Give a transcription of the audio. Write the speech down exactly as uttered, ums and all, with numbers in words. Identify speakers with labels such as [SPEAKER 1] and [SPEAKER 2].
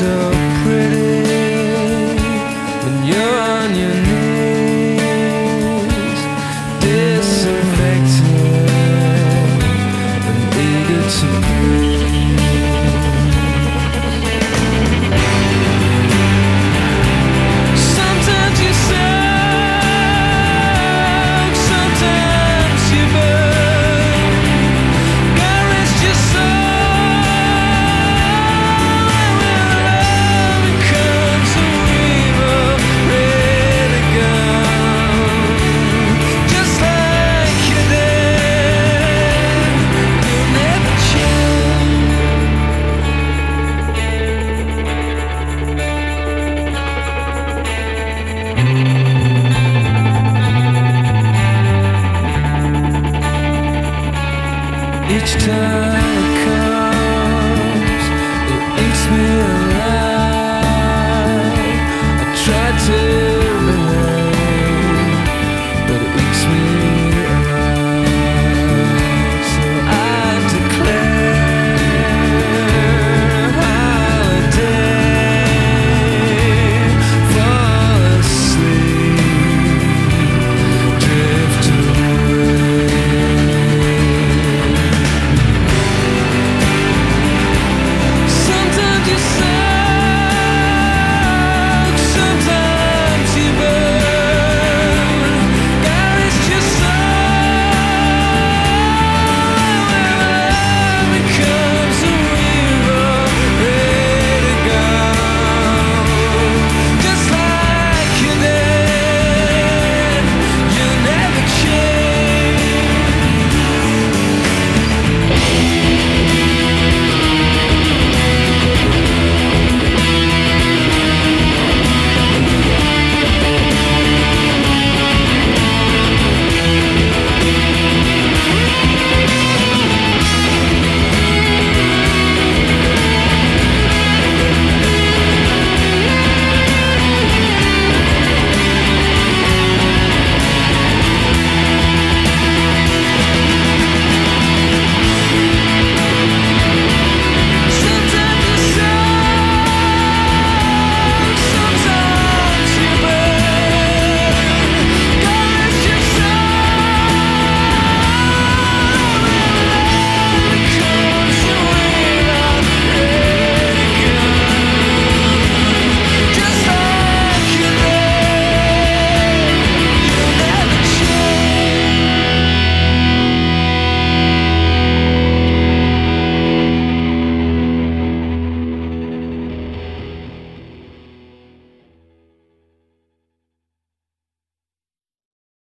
[SPEAKER 1] so pretty when you're on your knees, disaffected and eager to sometimes you soak, sometimes you burn. God rest your soul, and when love becomes a river, ready to go. Just like you did, you'll never change. Each time I come